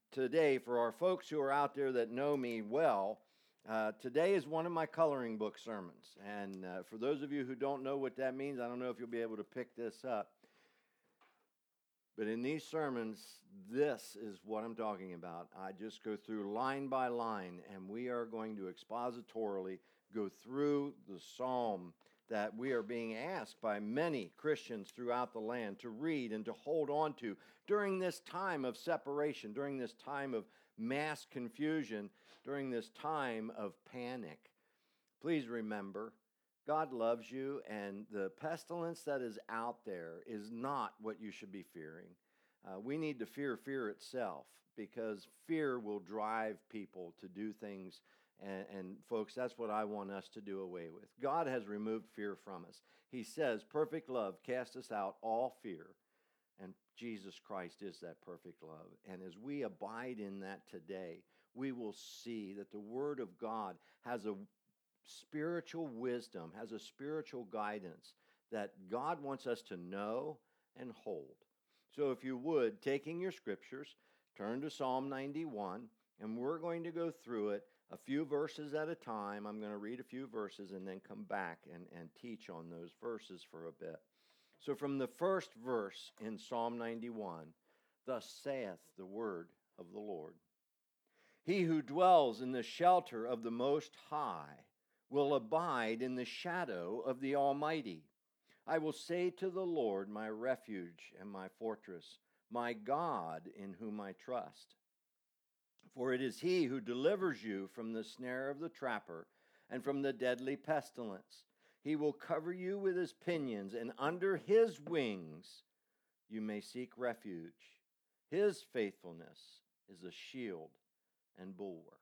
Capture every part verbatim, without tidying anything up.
today, for our folks who are out there that know me well, uh, today is one of my coloring book sermons. And uh, for those of you who don't know what that means, I don't know if you'll be able to pick this up. But in these sermons, this is what I'm talking about. I just go through line by line, and we are going to expositorily go through the psalm that we are being asked by many Christians throughout the land to read and to hold on to during this time of separation, during this time of mass confusion, during this time of panic. Please remember, God loves you, and the pestilence that is out there is not what you should be fearing. Uh, we need to fear fear itself, because fear will drive people to do things, and, and folks, that's what I want us to do away with. God has removed fear from us. He says, perfect love casteth out all fear, and Jesus Christ is that perfect love. And as we abide in that today, we will see that the Word of God has a spiritual wisdom, has a spiritual guidance that God wants us to know and hold. So if you would, taking your scriptures, turn to Psalm ninety-one, and we're going to go through it a few verses at a time. I'm going to read a few verses and then come back and, and teach on those verses for a bit. So from the first verse in Psalm ninety-one, thus saith the word of the Lord. He who dwells in the shelter of the Most High will abide in the shadow of the Almighty. I will say to the Lord, my refuge and my fortress, my God in whom I trust. For it is he who delivers you from the snare of the trapper and from the deadly pestilence. He will cover you with his pinions, and under his wings you may seek refuge. His faithfulness is a shield and bulwark.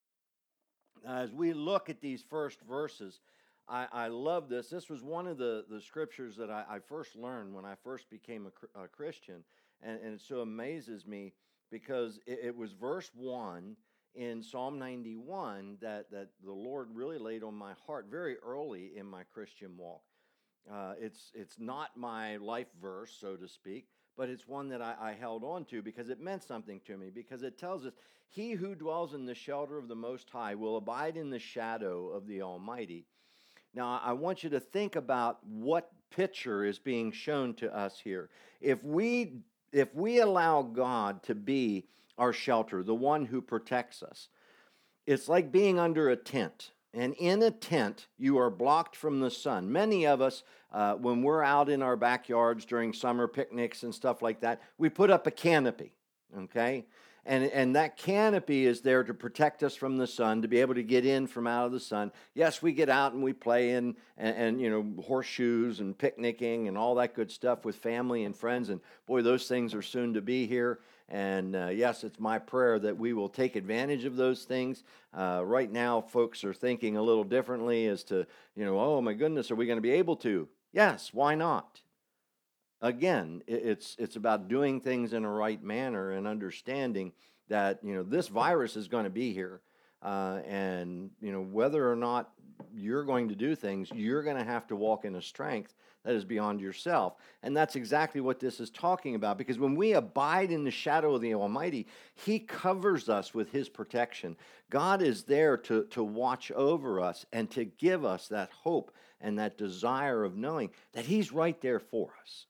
As we look at these first verses, I, I love this. This was one of the, the scriptures that I, I first learned when I first became a, a Christian, and, and it so amazes me because it, it was verse one in Psalm ninety-one that, that the Lord really laid on my heart very early in my Christian walk. Uh, it's, it's not my life verse, so to speak, but it's one that I, I held on to because it meant something to me, because it tells us, he who dwells in the shelter of the Most High will abide in the shadow of the Almighty. Now, I want you to think about what picture is being shown to us here. If we, if we allow God to be our shelter, the one who protects us, it's like being under a tent. And in a tent, you are blocked from the sun. Many of us, uh, when we're out in our backyards during summer picnics and stuff like that, we put up a canopy, okay? And, and that canopy is there to protect us from the sun, to be able to get in from out of the sun. Yes, we get out and we play in, and, and you know, horseshoes and picnicking and all that good stuff with family and friends. And boy, those things are soon to be here. And uh, yes, it's my prayer that we will take advantage of those things. Uh, right now, folks are thinking a little differently as to, you know, oh my goodness, are we going to be able to? Yes, why not? Again, it's it's about doing things in a right manner and understanding that, you know, this virus is going to be here. Uh, and, you know, whether or not you're going to do things, you're going to have to walk in a strength that is beyond yourself. And that's exactly what this is talking about, because when we abide in the shadow of the Almighty, he covers us with his protection. God is there to, to watch over us and to give us that hope and that desire of knowing that he's right there for us.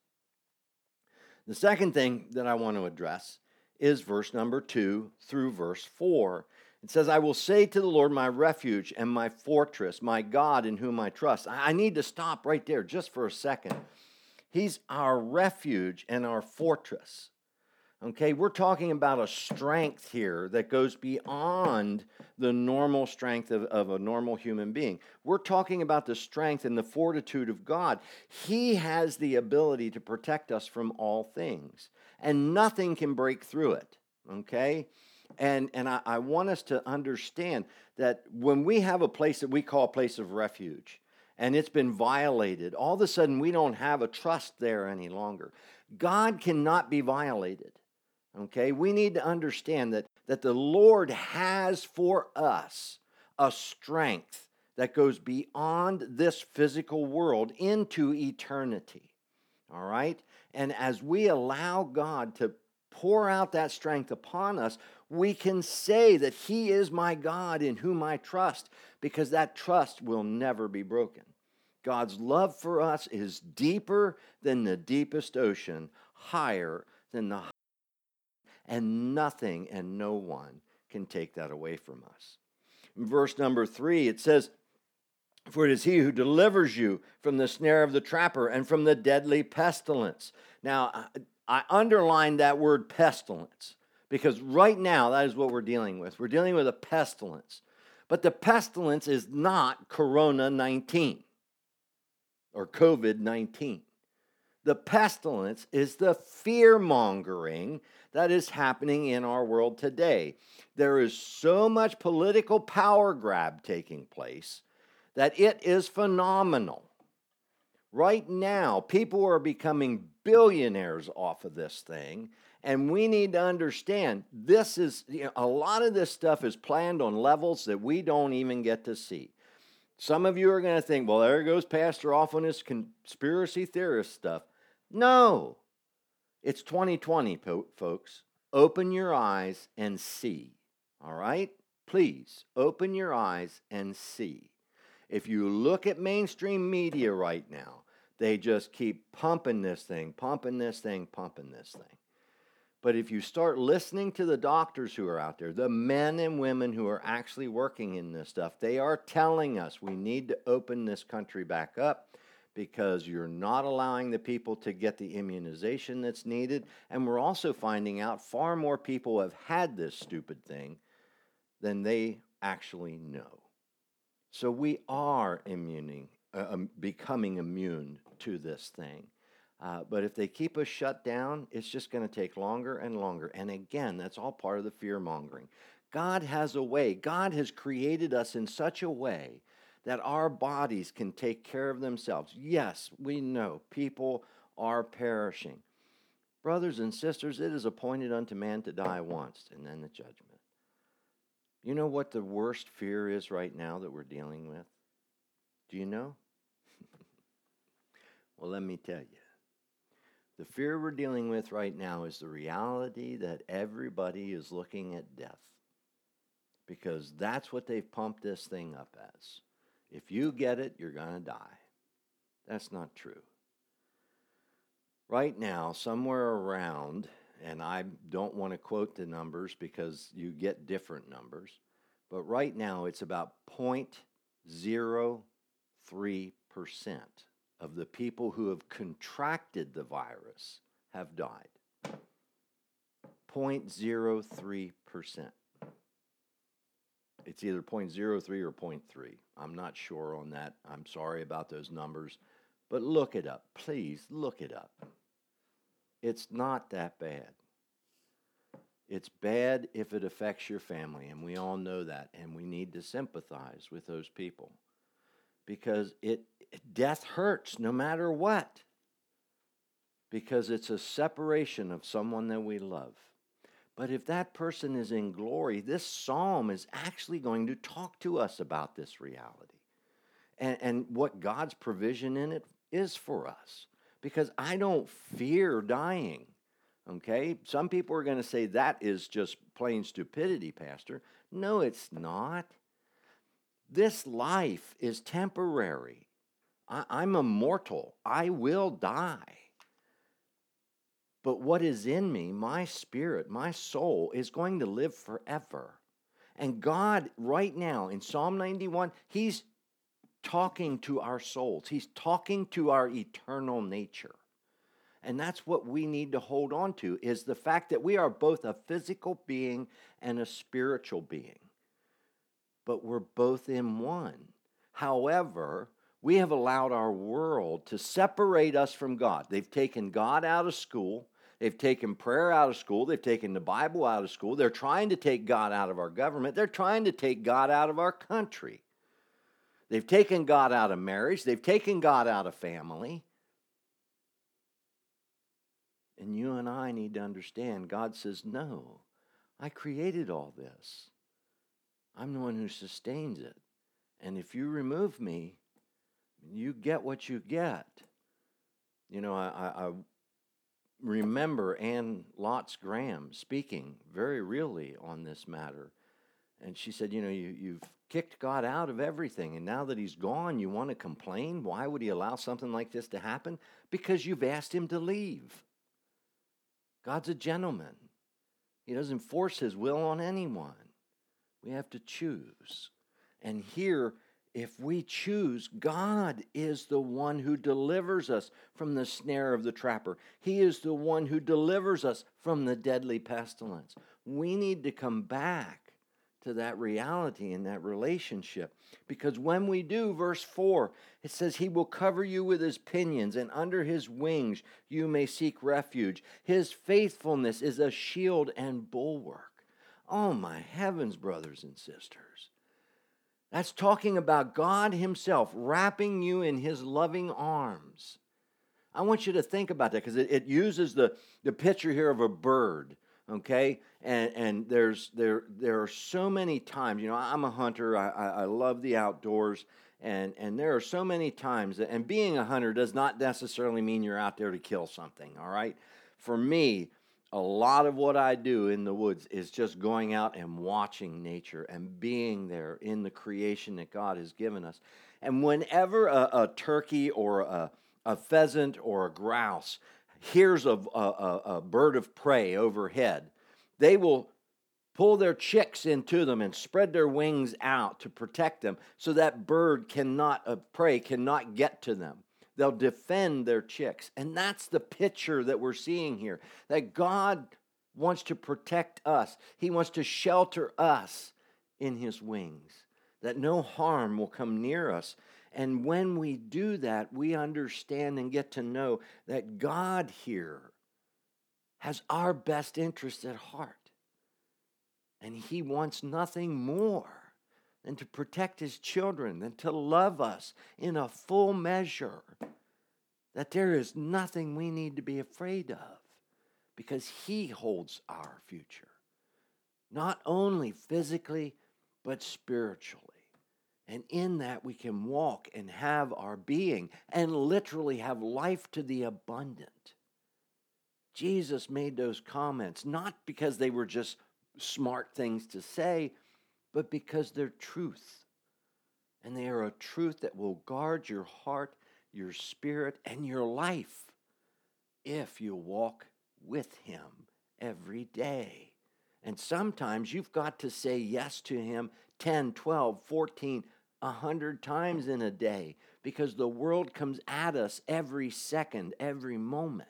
The second thing that I want to address is verse number two through verse four. It says, I will say to the Lord, my refuge and my fortress, my God in whom I trust. I need to stop right there just for a second. He's our refuge and our fortress. Okay, we're talking about a strength here that goes beyond the normal strength of, of a normal human being. We're talking about the strength and the fortitude of God. He has the ability to protect us from all things, and nothing can break through it. Okay? And, and I, I want us to understand that when we have a place that we call a place of refuge, and it's been violated, all of a sudden we don't have a trust there any longer. God cannot be violated. Okay, we need to understand that, that the Lord has for us a strength that goes beyond this physical world into eternity. All right? And as we allow God to pour out that strength upon us, we can say that He is my God in whom I trust, because that trust will never be broken. God's love for us is deeper than the deepest ocean, higher than the and nothing and no one can take that away from us. In verse number three, it says, "For it is He who delivers you from the snare of the trapper and from the deadly pestilence." Now, I underlined that word pestilence because right now that is what we're dealing with. We're dealing with a pestilence. But the pestilence is not corona nineteen or covid nineteen. The pestilence is the fear-mongering that is happening in our world today. There is so much political power grab taking place that it is phenomenal. Right now, people are becoming billionaires off of this thing, and we need to understand this is, you know, a lot of this stuff is planned on levels that we don't even get to see. Some of you are going to think, well, there goes Pastor off on his conspiracy theorist stuff. No, it's twenty twenty, folks. Open your eyes and see, all right? Please, open your eyes and see. If you look at mainstream media right now, they just keep pumping this thing, pumping this thing, pumping this thing. But if you start listening to the doctors who are out there, the men and women who are actually working in this stuff, they are telling us we need to open this country back up because you're not allowing the people to get the immunization that's needed. And we're also finding out far more people have had this stupid thing than they actually know. So we are immuning, uh, um, becoming immune to this thing. Uh, but if they keep us shut down, it's just going to take longer and longer. And again, that's all part of the fear-mongering. God has a way. God has created us in such a way that our bodies can take care of themselves. Yes, we know people are perishing. Brothers and sisters, it is appointed unto man to die once, and then the judgment. You know what the worst fear is right now that we're dealing with? Do you know? Well, let me tell you. The fear we're dealing with right now is the reality that everybody is looking at death, because that's what they've pumped this thing up as. If you get it, you're going to die. That's not true. Right now, somewhere around, and I don't want to quote the numbers because you get different numbers, but right now it's about zero point zero three percent of the people who have contracted the virus have died. zero point zero three percent. It's either zero point zero three or zero point three. I'm not sure on that. I'm sorry about those numbers. But look it up. Please look it up. It's not that bad. It's bad if it affects your family, and we all know that, and we need to sympathize with those people. Because it death hurts no matter what. Because it's a separation of someone that we love. But if that person is in glory, this psalm is actually going to talk to us about this reality and, and what God's provision in it is for us. Because I don't fear dying, okay? Some people are going to say that is just plain stupidity, Pastor. No, it's not. This life is temporary. I, I'm immortal. I will die. But what is in me, my spirit, my soul, is going to live forever. And God, right now, in Psalm ninety-one, He's talking to our souls. He's talking to our eternal nature. And that's what we need to hold on to, is the fact that we are both a physical being and a spiritual being. But we're both in one. However, we have allowed our world to separate us from God. They've taken God out of school. They've taken prayer out of school. They've taken the Bible out of school. They're trying to take God out of our government. They're trying to take God out of our country. They've taken God out of marriage. They've taken God out of family. And you and I need to understand, God says, no, I created all this. I'm the one who sustains it. And if you remove me, you get what you get. You know, I, I remember Ann Lotz Graham speaking very really on this matter. And she said, you know, you, you've kicked God out of everything, and now that he's gone, you want to complain? Why would he allow something like this to happen? Because you've asked him to leave. God's a gentleman. He doesn't force his will on anyone. We have to choose. And here, if we choose, God is the one who delivers us from the snare of the trapper. He is the one who delivers us from the deadly pestilence. We need to come back to that reality and that relationship. Because when we do, verse four, it says, he will cover you with his pinions, and under his wings you may seek refuge. His faithfulness is a shield and bulwark. Oh my heavens, brothers and sisters. That's talking about God himself wrapping you in his loving arms. I want you to think about that, because it, it uses the, the picture here of a bird. Okay, and and there's there there are so many times, you know, I'm a hunter. I, I I love the outdoors, and and there are so many times that, and being a hunter does not necessarily mean you're out there to kill something. All right, for me, a lot of what I do in the woods is just going out and watching nature and being there in the creation that God has given us. And whenever a, a turkey or a, a pheasant or a grouse hears of a, a, a bird of prey overhead, they will pull their chicks into them and spread their wings out to protect them so that bird cannot, of prey cannot get to them. They'll defend their chicks. And that's the picture that we're seeing here, that God wants to protect us. He wants to shelter us in his wings, that no harm will come near us. And when we do that, we understand and get to know that God here has our best interests at heart. And he wants nothing more than to protect his children, than to love us in a full measure. That there is nothing we need to be afraid of, because he holds our future. Not only physically, but spiritually. And in that we can walk and have our being and literally have life to the abundant. Jesus made those comments not because they were just smart things to say, but because they're truth. And they are a truth that will guard your heart, your spirit, and your life if you walk with him every day. And sometimes you've got to say yes to him ten, twelve, fourteen, one hundred times in a day, because the world comes at us every second, every moment.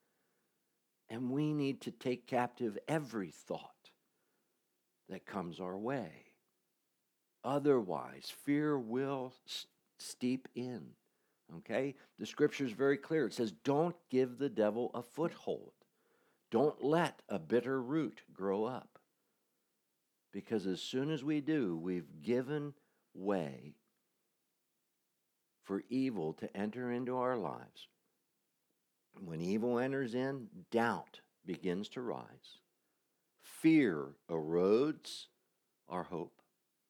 And we need to take captive every thought that comes our way. Otherwise, fear will steep in. Okay? The scripture is very clear. It says, don't give the devil a foothold. Don't let a bitter root grow up. Because as soon as we do, we've given way for evil to enter into our lives. When evil enters in, doubt begins to rise. Fear erodes our hope.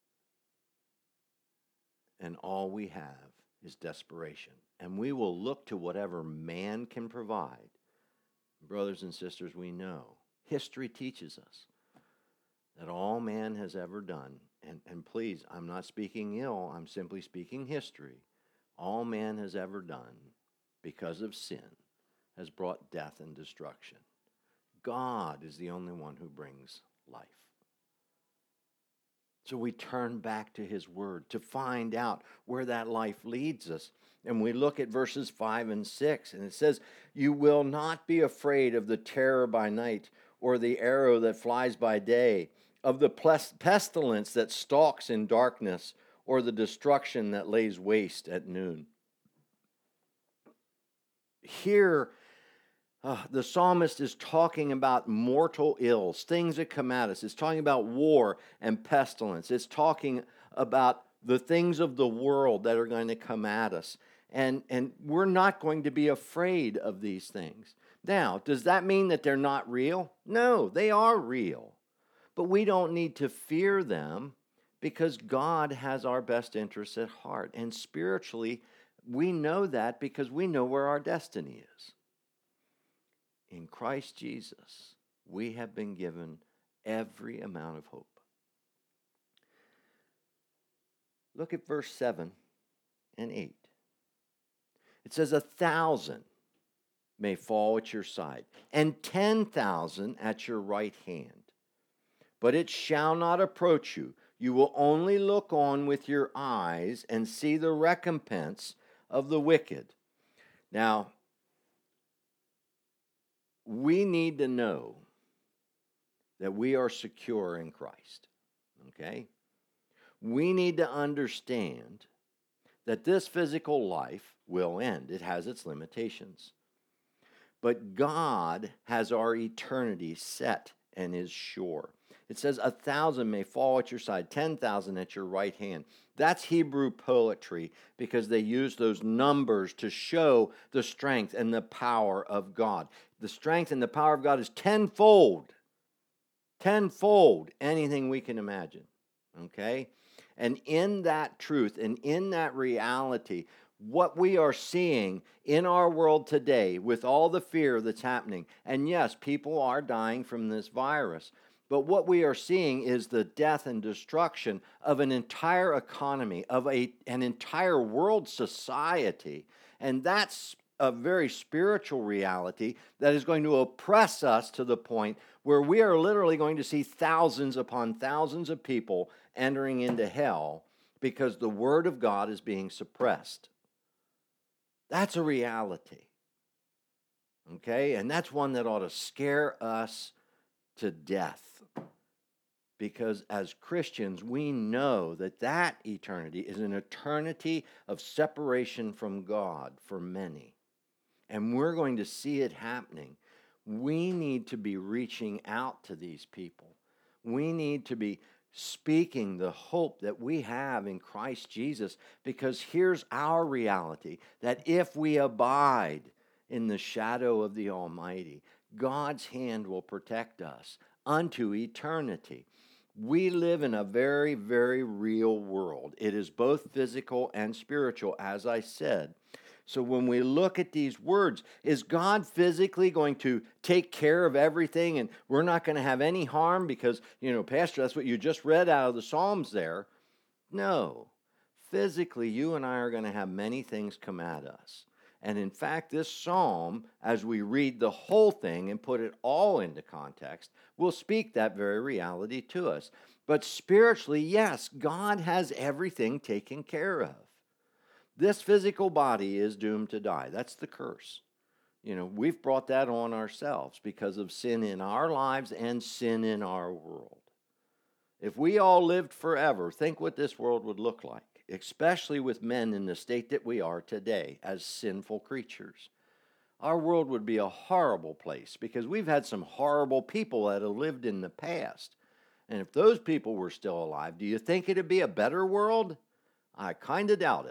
And all we have is desperation. And we will look to whatever man can provide. Brothers and sisters, we know, history teaches us that all man has ever done, and, and please, I'm not speaking ill, I'm simply speaking history. All man has ever done, because of sin, has brought death and destruction. God is the only one who brings life. So we turn back to his word to find out where that life leads us. And we look at verses five and six, and it says, you will not be afraid of the terror by night, or the arrow that flies by day, of the pestilence that stalks in darkness, or the destruction that lays waste at noon. Here, uh, the psalmist is talking about mortal ills, things that come at us. It's talking about war and pestilence. It's talking about the things of the world that are going to come at us. And, and we're not going to be afraid of these things. Now, does that mean that they're not real? No, they are real. But we don't need to fear them, because God has our best interests at heart. And spiritually, we know that because we know where our destiny is. in Christ Jesus, we have been given every amount of hope. Look at verse seven and eight. It says, a thousand may fall at your side, and ten thousand at your right hand, but it shall not approach you. You will only look on with your eyes and see the recompense of the wicked. Now, we need to know that we are secure in Christ, okay? We need to understand that this physical life will end. It has its limitations. But God has our eternity set and is sure. It says, a thousand may fall at your side, ten thousand at your right hand. That's Hebrew poetry because they use those numbers to show the strength and the power of God. The strength and the power of God is tenfold. Tenfold anything we can imagine. Okay? And in that truth and in that reality, what we are seeing in our world today with all the fear that's happening, and yes, people are dying from this virus, but what we are seeing is the death and destruction of an entire economy, of a, an entire world society. And that's a very spiritual reality that is going to oppress us to the point where we are literally going to see thousands upon thousands of people entering into hell because the Word of God is being suppressed. That's a reality. Okay? And that's one that ought to scare us to death. Because as Christians, we know that that eternity is an eternity of separation from God for many. And we're going to see it happening. We need to be reaching out to these people. We need to be speaking the hope that we have in Christ Jesus, because here's our reality, that if we abide in the shadow of the Almighty, God's hand will protect us unto eternity. We live in a very, very real world. It is both physical and spiritual, as I said. So when we look at these words, is God physically going to take care of everything and we're not going to have any harm because, you know, Pastor, that's what you just read out of the Psalms there? No. Physically, you and I are going to have many things come at us. And in fact, this psalm, as we read the whole thing and put it all into context, will speak that very reality to us. But spiritually, yes, God has everything taken care of. This physical body is doomed to die. That's the curse. You know, we've brought that on ourselves because of sin in our lives and sin in our world. If we all lived forever, think what this world would look like, especially with men in the state that we are today as sinful creatures. Our world would be a horrible place because we've had some horrible people that have lived in the past. And if those people were still alive, do you think it'd be a better world? I kind of doubt it.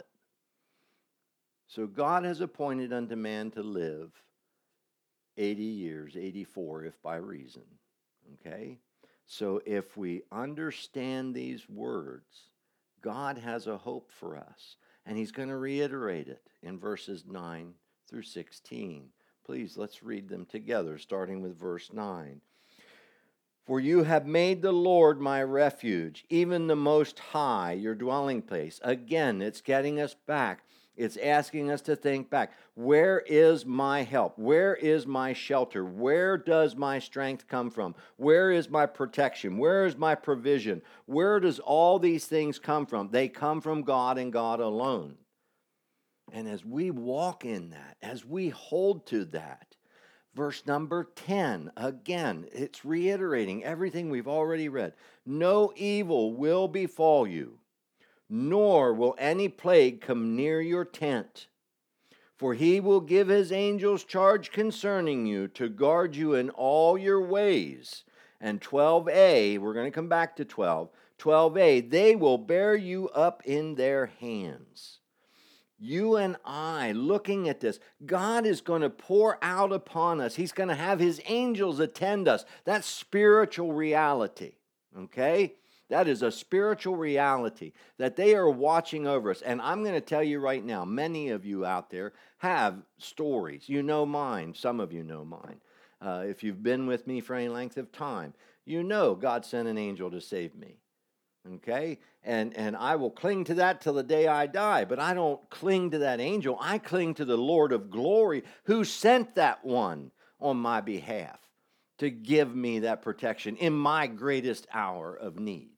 So God has appointed unto man to live eighty years, eighty-four if by reason. Okay? So if we understand these words, God has a hope for us. And he's going to reiterate it in verses nine through sixteen. Please, let's read them together, starting with verse nine. For you have made the Lord my refuge, even the Most High, your dwelling place. Again, it's getting us back. It's asking us to think back. Where is my help? Where is my shelter? Where does my strength come from? Where is my protection? Where is my provision? Where does all these things come from? They come from God and God alone. And as we walk in that, as we hold to that, verse number ten, again, it's reiterating everything we've already read. No evil will befall you, nor will any plague come near your tent. For he will give his angels charge concerning you to guard you in all your ways. And twelve a, we're going to come back to twelve. twelve a, they will bear you up in their hands. You and I, looking at this, God is going to pour out upon us. He's going to have his angels attend us. That's spiritual reality, okay? That is a spiritual reality that they are watching over us. And I'm going to tell you right now, many of you out there have stories. You know mine. Some of you know mine. Uh, if you've been with me for any length of time, you know God sent an angel to save me. Okay? And, and I will cling to that till the day I die. But I don't cling to that angel. I cling to the Lord of glory who sent that one on my behalf to give me that protection in my greatest hour of need.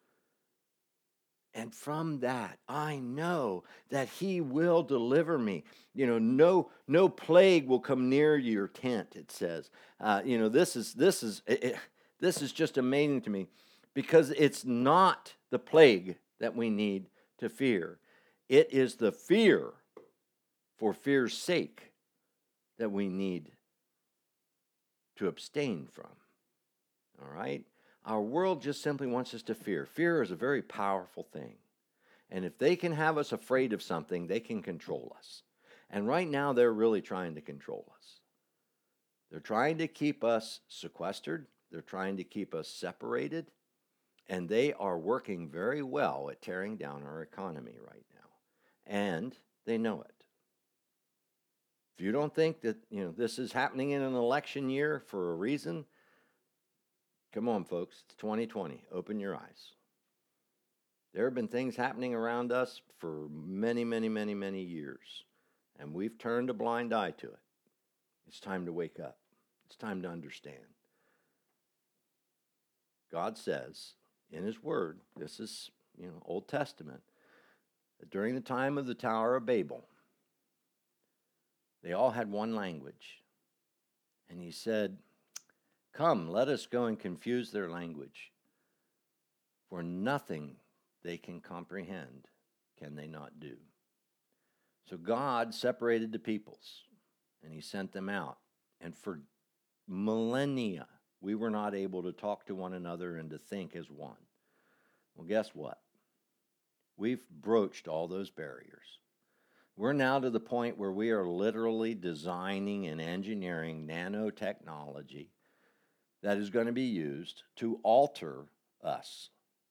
And from that, I know that he will deliver me. You know, no, no plague will come near your tent, it says. Uh, you know, this is, this is, it, this is just amazing to me, because it's not the plague that we need to fear. It is the fear for fear's sake that we need to abstain from. All right? Our world just simply wants us to fear. Fear is a very powerful thing. And if they can have us afraid of something, they can control us. And right now, they're really trying to control us. They're trying to keep us sequestered. They're trying to keep us separated. And they are working very well at tearing down our economy right now. And they know it. If you don't think that, you know, this is happening in an election year for a reason, come on, folks. It's twenty twenty. Open your eyes. There have been things happening around us for many, many, many, many years, and we've turned a blind eye to it. It's time to wake up. It's time to understand. God says in his word, this is, you know, Old Testament, that during the time of the Tower of Babel, they all had one language. And he said, come, let us go and confuse their language, for nothing they can comprehend can they not do. So God separated the peoples, and he sent them out. And for millennia, we were not able to talk to one another and to think as one. Well, guess what? We've broached all those barriers. We're now to the point where we are literally designing and engineering nanotechnology that is going to be used to alter us.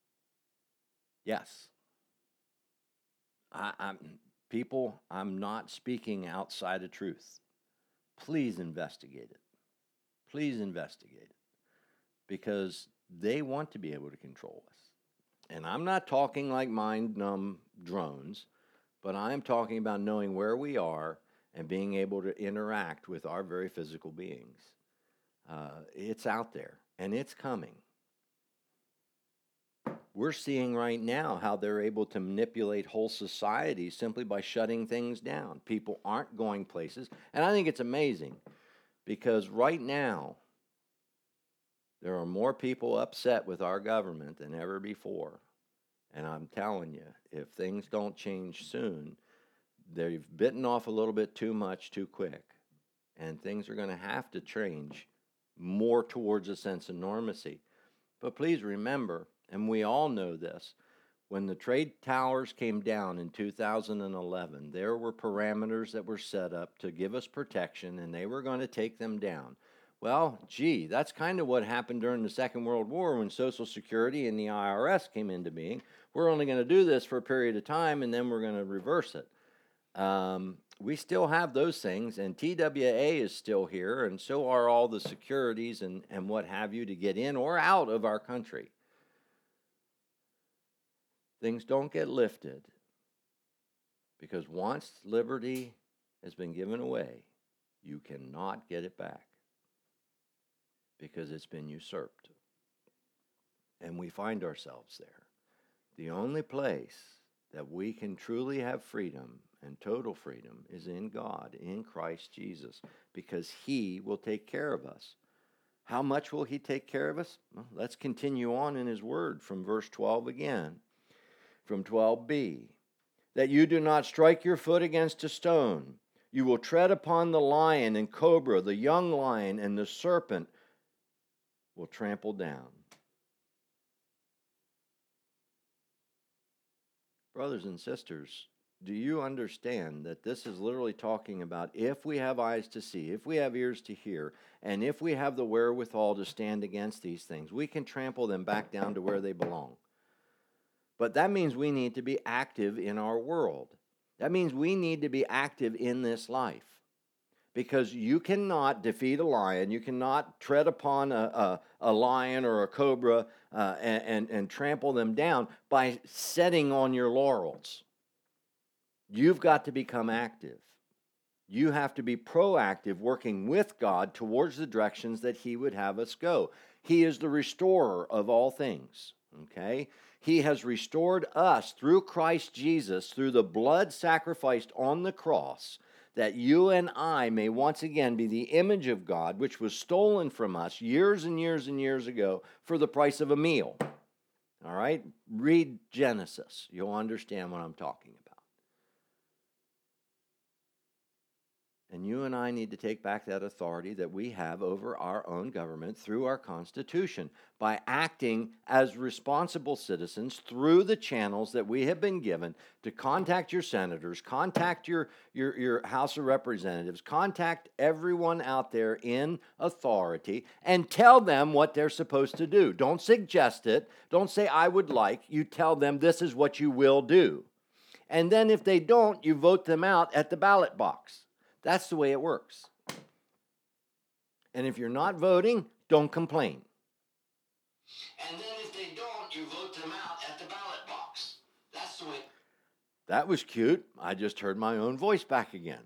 Yes. I, I'm, people, I'm not speaking outside of truth. Please investigate it. Please investigate it. Because they want to be able to control us. And I'm not talking like mind-numb drones, but I'm talking about knowing where we are and being able to interact with our very physical beings. Uh, it's out there, and it's coming. We're seeing right now how they're able to manipulate whole societies simply by shutting things down. People aren't going places, and I think it's amazing because right now there are more people upset with our government than ever before. And I'm telling you, if things don't change soon, they've bitten off a little bit too much too quick. And things are going to have to change more towards a sense of normalcy. But please remember, and we all know this, when the trade towers came down in two thousand eleven, there were parameters that were set up to give us protection, and they were going to take them down. Well, gee, that's kind of what happened during the Second World War when Social Security and the I R S came into being. We're only going to do this for a period of time, and then we're going to reverse it. Um, we still have those things, and T W A is still here, and so are all the securities and, and what have you to get in or out of our country. Things don't get lifted because once liberty has been given away, you cannot get it back because it's been usurped. And we find ourselves there. The only place that we can truly have freedom and total freedom is in God, in Christ Jesus, because he will take care of us. How much will he take care of us? Well, let's continue on in his word from verse twelve again. From twelve b, that you do not strike your foot against a stone. You will tread upon the lion and cobra, the young lion and the serpent will trample down. Brothers and sisters, do you understand that this is literally talking about if we have eyes to see, if we have ears to hear, and if we have the wherewithal to stand against these things, we can trample them back down to where they belong. But that means we need to be active in our world. That means we need to be active in this life. because you cannot defeat a lion. You cannot tread upon a, a, a lion or a cobra uh, and, and, and trample them down by sitting on your laurels. You've got to become active. You have to be proactive, working with God towards the directions that He would have us go. He is the restorer of all things, okay? He has restored us through Christ Jesus, through the blood sacrificed on the cross, that you and I may once again be the image of God, which was stolen from us years and years and years ago for the price of a meal. All right? Read Genesis. You'll understand what I'm talking about. And you and I need to take back that authority that we have over our own government through our Constitution by acting as responsible citizens through the channels that we have been given to contact your senators, contact your, your, your House of Representatives, contact everyone out there in authority and tell them what they're supposed to do. Don't suggest it. Don't say, I would like. You tell them this is what you will do. And then if they don't, you vote them out at the ballot box. That's the way it works. And if you're not voting, don't complain. And then if they don't, you vote them out at the ballot box. That's the way. That was cute. I just heard my own voice back again.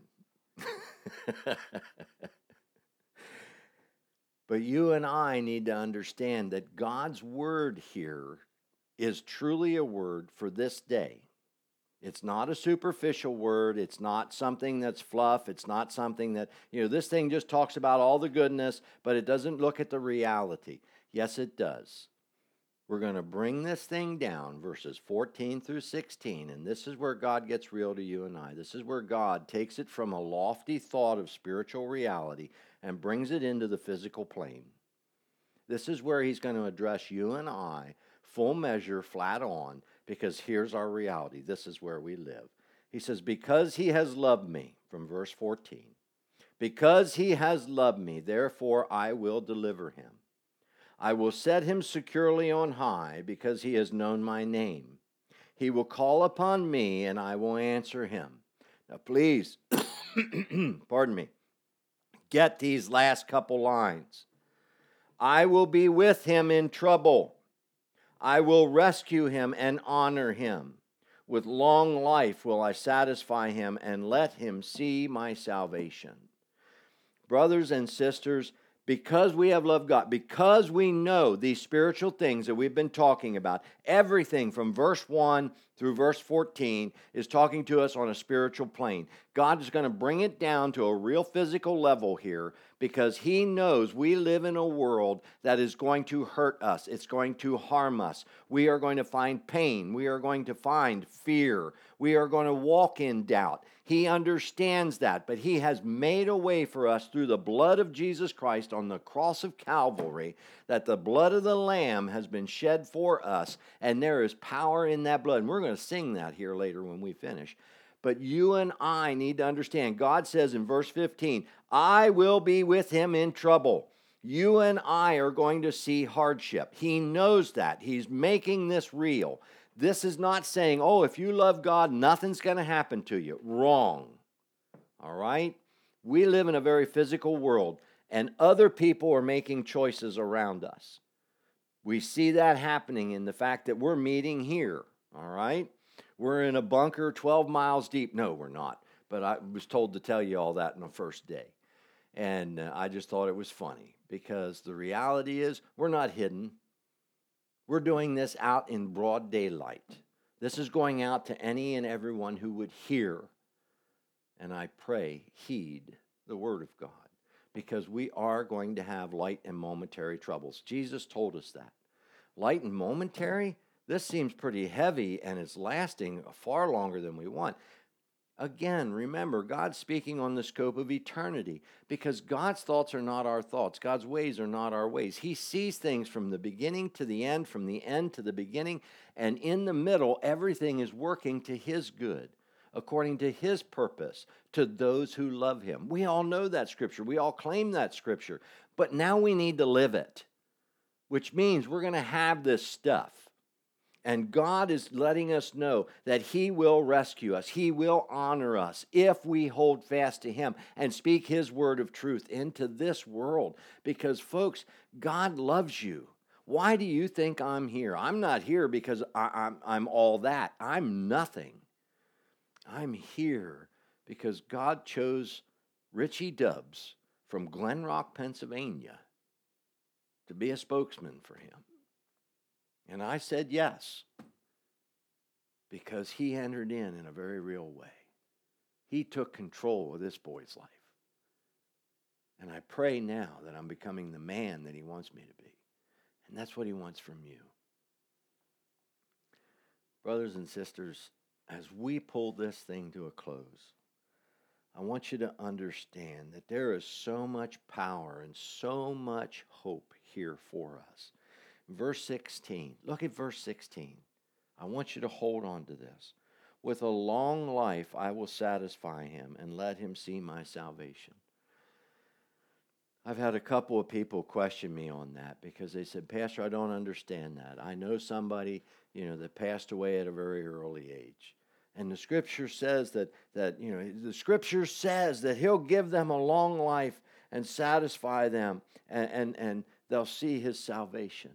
But you and I need to understand that God's word here is truly a word for this day. It's not a superficial word. It's not something that's fluff. It's not something that, you know, this thing just talks about all the goodness, but it doesn't look at the reality. Yes, it does. We're going to bring this thing down, verses fourteen through sixteen, and this is where God gets real to you and I. This is where God takes it from a lofty thought of spiritual reality and brings it into the physical plane. This is where He's going to address you and I, full measure, flat on, because here's our reality. This is where we live. He says, because He has loved me, from verse fourteen. Because He has loved me, therefore I will deliver Him. I will set Him securely on high, because He has known my name. He will call upon me, and I will answer him. Now please, pardon me, get these last couple lines. I will be with him in trouble. I will rescue him and honor him. With long life will I satisfy him and let him see my salvation. Brothers and sisters, because we have loved God, because we know these spiritual things that we've been talking about, everything from verse one through verse fourteen is talking to us on a spiritual plane. God is going to bring it down to a real physical level here because He knows we live in a world that is going to hurt us. It's going to harm us. We are going to find pain. We are going to find fear. We are going to walk in doubt. He understands that, but He has made a way for us through the blood of Jesus Christ on the cross of Calvary, that the blood of the Lamb has been shed for us, and there is power in that blood. And we're going to sing that here later when we finish. But you and I need to understand, God says in verse fifteen, I will be with him in trouble. You and I are going to see hardship. He knows that. He's making this real. This is not saying, oh, if you love God, nothing's going to happen to you. Wrong. All right? We live in a very physical world, and other people are making choices around us. We see that happening in the fact that we're meeting here. All right? We're in a bunker twelve miles deep. No, we're not. But I was told to tell you all that on the first day. And uh, I just thought it was funny because the reality is we're not hidden. We're doing this out in broad daylight. This is going out to any and everyone who would hear, and I pray heed the word of God, because we are going to have light and momentary troubles. Jesus told us that. Light and momentary? This seems pretty heavy, and it's lasting far longer than we want. Again, remember, God's speaking on the scope of eternity because God's thoughts are not our thoughts. God's ways are not our ways. He sees things from the beginning to the end, from the end to the beginning, and in the middle, everything is working to His good, according to His purpose, to those who love Him. We all know that Scripture. We all claim that Scripture, but now we need to live it, which means we're going to have this stuff. And God is letting us know that He will rescue us. He will honor us if we hold fast to Him and speak His word of truth into this world. Because, folks, God loves you. Why do you think I'm here? I'm not here because I, I'm, I'm all that. I'm nothing. I'm here because God chose Richie Dubbs from Glen Rock, Pennsylvania, to be a spokesman for Him. And I said yes, because He entered in in a very real way. He took control of this boy's life. And I pray now that I'm becoming the man that He wants me to be. And that's what He wants from you. Brothers and sisters, as we pull this thing to a close, I want you to understand that there is so much power and so much hope here for us. Verse sixteen, look at verse sixteen. I want you to hold on to this. With a long life I will satisfy him and let him see my salvation. I've had a couple of people question me on that because they said, Pastor, I don't understand that. I know somebody, you know, that passed away at a very early age. And the scripture says that, that, you know, the scripture says that He'll give them a long life and satisfy them, and, and, and they'll see His salvation.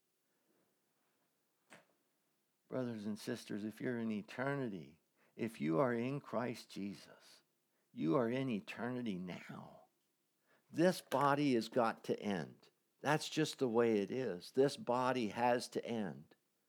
Brothers and sisters, if you're in eternity, if you are in Christ Jesus, you are in eternity now. This body has got to end. That's just the way it is. This body has to end.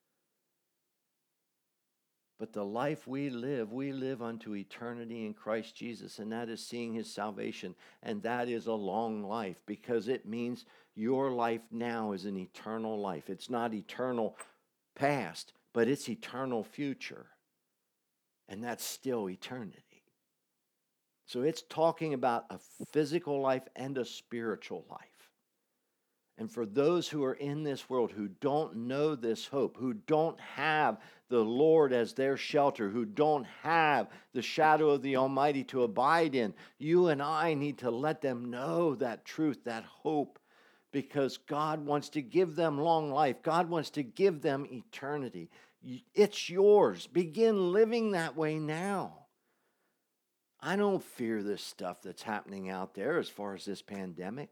But the life we live, we live unto eternity in Christ Jesus, and that is seeing His salvation, and that is a long life, because it means your life now is an eternal life. It's not eternal past, but it's eternal future, and that's still eternity. So it's talking about a physical life and a spiritual life. And for those who are in this world who don't know this hope, who don't have the Lord as their shelter, who don't have the shadow of the Almighty to abide in, you and I need to let them know that truth, that hope, because God wants to give them long life. God wants to give them eternity. It's yours. Begin living that way now. I don't fear this stuff that's happening out there as far as this pandemic.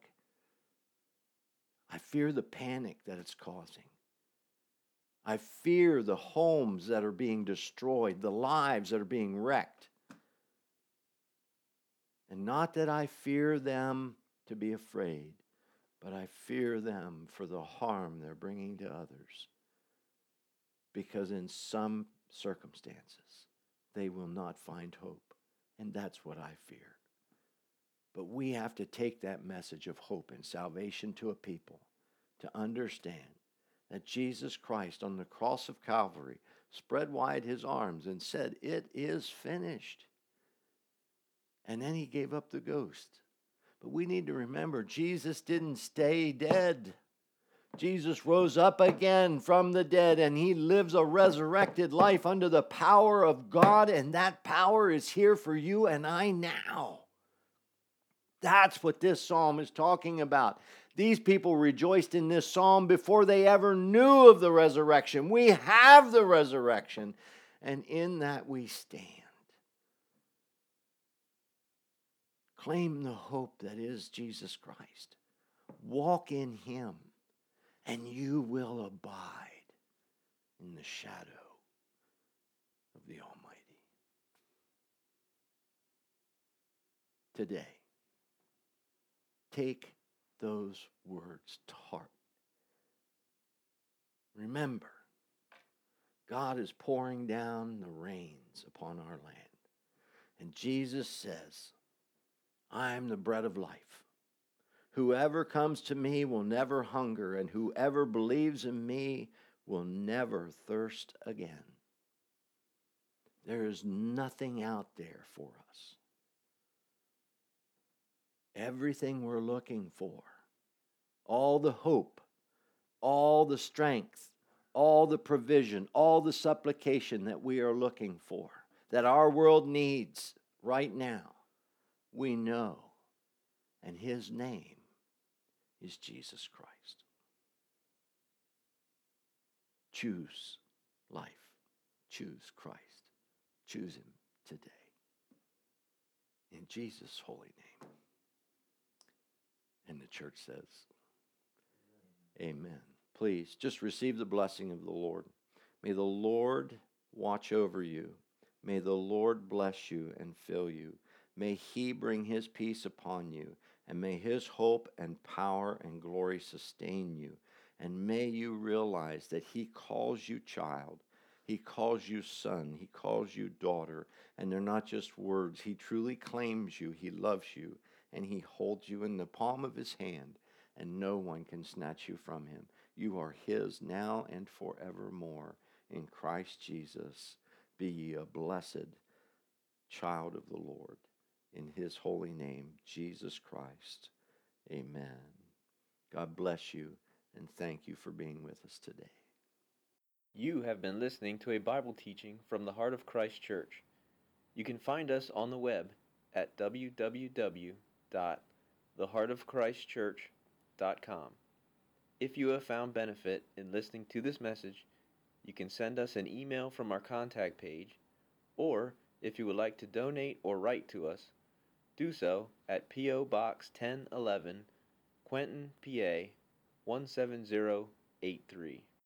I fear the panic that it's causing. I fear the homes that are being destroyed, the lives that are being wrecked. And not that I fear them to be afraid, but I fear them for the harm they're bringing to others. Because in some circumstances, they will not find hope. And that's what I fear. But we have to take that message of hope and salvation to a people to understand that Jesus Christ on the cross of Calvary spread wide His arms and said, it is finished. And then He gave up the ghost. But we need to remember, Jesus didn't stay dead. Jesus rose up again from the dead, and He lives a resurrected life under the power of God, and that power is here for you and I now. That's what this psalm is talking about. These people rejoiced in this psalm before they ever knew of the resurrection. We have the resurrection, and in that we stand. Claim the hope that is Jesus Christ. Walk in Him, and you will abide in the shadow of the Almighty. Today, take those words to heart. Remember, God is pouring down the rains upon our land. And Jesus says, I am the bread of life. Whoever comes to me will never hunger, and whoever believes in me will never thirst again. There is nothing out there for us. Everything we're looking for, all the hope, all the strength, all the provision, all the supplication that we are looking for, that our world needs right now, we know. And His name is Jesus Christ. Choose life. Choose Christ. Choose him today. In Jesus' holy name. And the church says, amen. Please just receive the blessing of the Lord. May the Lord watch over you. May the Lord bless you and fill you. May he bring his peace upon you. And may his hope and power and glory sustain you. And may you realize that he calls you child. He calls you son. He calls you daughter. And they're not just words. He truly claims you. He loves you. And he holds you in the palm of his hand. And no one can snatch you from him. You are his now and forevermore. In Christ Jesus, be ye a blessed child of the Lord. In his holy name, Jesus Christ. Amen. God bless you, and thank you for being with us today. You have been listening to a Bible teaching from the Heart of Christ Church. You can find us on the web at w w w dot the heart of christ church dot com. If you have found benefit in listening to this message, you can send us an email from our contact page, or if you would like to donate or write to us, do so at P O Box ten eleven, Quentin, P A one seven zero eight three.